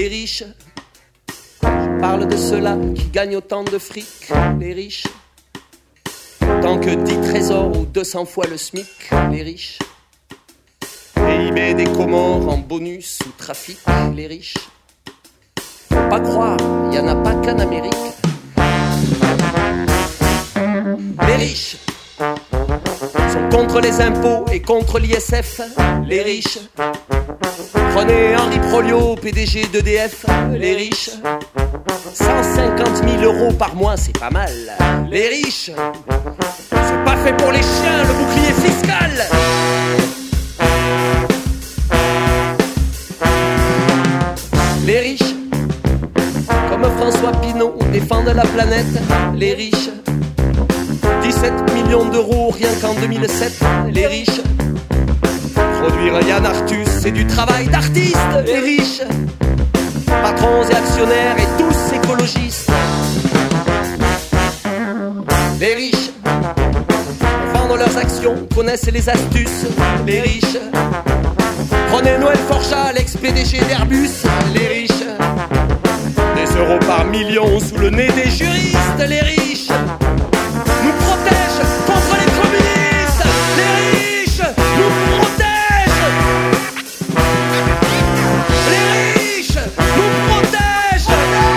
riches. Je parle de ceux-là qui gagnent autant de fric, les riches. Tant que 10 trésors ou 200 fois le SMIC, les riches. PIB des Comores en bonus ou trafic, les riches. Faut pas croire, y en a pas qu'en Amérique. Les riches sont contre les impôts et contre l'ISF, les riches. Prenez Henri Prolio, PDG d'EDF, les riches. 150 000 euros par mois, c'est pas mal. Les riches, c'est pas fait pour les chiens, le bouclier fiscal. Les riches, comme François Pinault, défendent la planète, les riches. 17 millions d'euros rien qu'en 2007, les riches. Produire Yann Arthus, c'est du travail d'artiste, les riches. Patrons et actionnaires et tous écologistes. Les riches vendent leurs actions, connaissent les astuces, les riches. Prenez Noël Forchat, l'ex-PDG d'Airbus, les riches. Des euros par million sous le nez des juristes, les riches. Nous protègent contre les communistes, les riches. Nous protègent. Les riches nous protègent.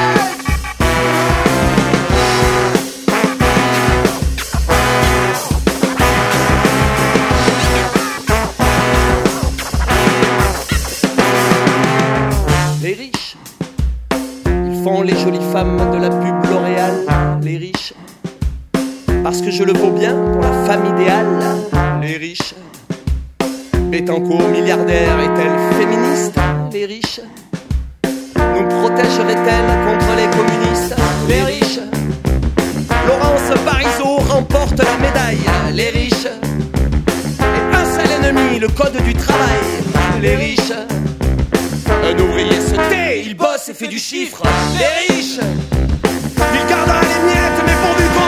Les riches, ils font les jolies femmes de la pub L'Oréal, les riches. Parce que je le vaux bien pour la femme idéale, les riches. Bettencourt milliardaire est-elle féministe, les riches? Nous protégerait-elle contre les communistes, les riches? Laurence Parisot remporte la médaille, les riches. Et un seul ennemi, le code du travail, les riches. Un ouvrier se tait, il bosse et fait du chiffre, les riches. Il gardera les miettes, mais pourvu qu'on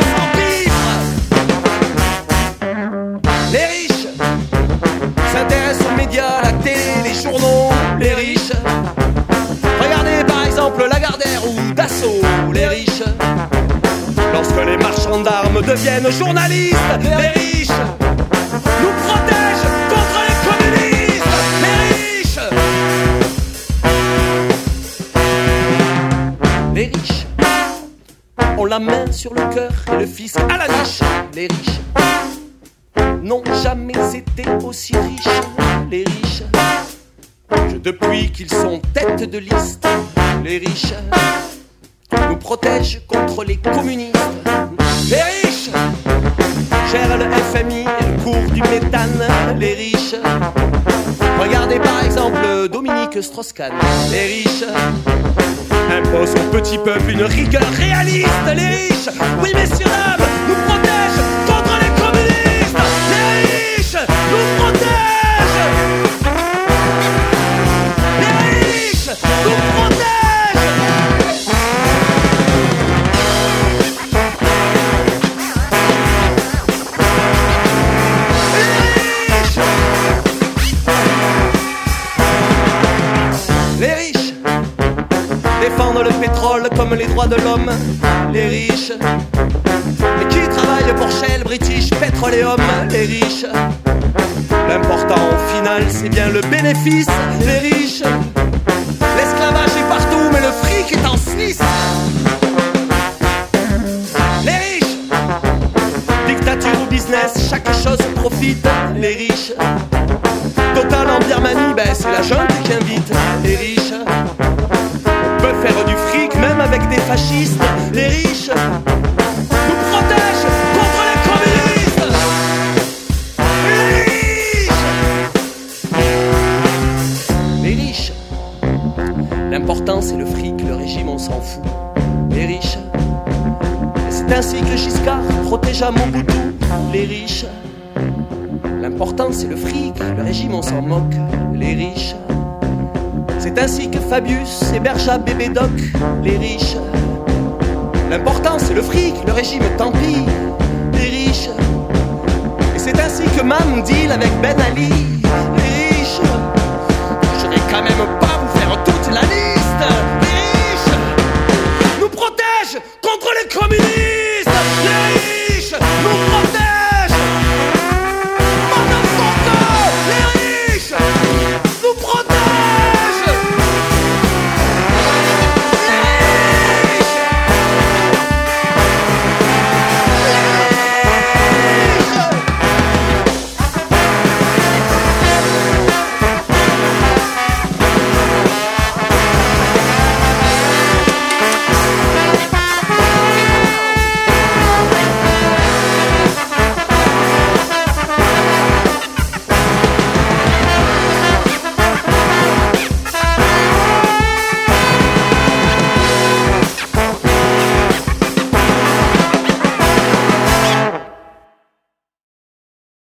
s'en pifre. Les riches s'intéressent aux médias, la télé, les journaux, les riches. Regardez par exemple Lagardère ou Dassault, les riches. Lorsque les marchands d'armes deviennent journalistes, les riches nous protègent contre les communistes, les riches. Les riches ont la main sur le cœur et le fisc à la niche, les riches n'ont jamais été aussi riches, les riches. Depuis qu'ils sont tête de liste, les riches nous protègent contre les communistes. Les riches gèrent le FMI et le cours du méthane, les riches. Regardez par exemple Dominique Strauss-Kahn, les riches imposent au petit peuple une rigueur réaliste, les riches. Oui messieurs dames, nous protègent contre les communistes, les riches nous protègent. Nous protège. Les riches défendent le pétrole comme les droits de l'homme, les riches. Mais qui travaille pour Shell, British Petroleum, les riches. L'important au final c'est bien le bénéfice, les riches. L'esclavage est partout, mais le fric est en Suisse. Les riches, dictature ou business, chaque chose profite, les riches. Total en Birmanie, ben c'est la junte qui invite, les riches. On peut faire du fric même avec des fascistes, les riches. Nous protègent contre les communistes. Les riches. L'important c'est le fric, le régime on s'en fout, les riches. Et c'est ainsi que Giscard protégea Mobutu, les riches. L'important c'est le fric, le régime on s'en moque, les riches. C'est ainsi que Fabius hébergea Bébé Doc, les riches. L'important c'est le fric, le régime tant pis, les riches. Et c'est ainsi que Mam deal avec Ben Ali,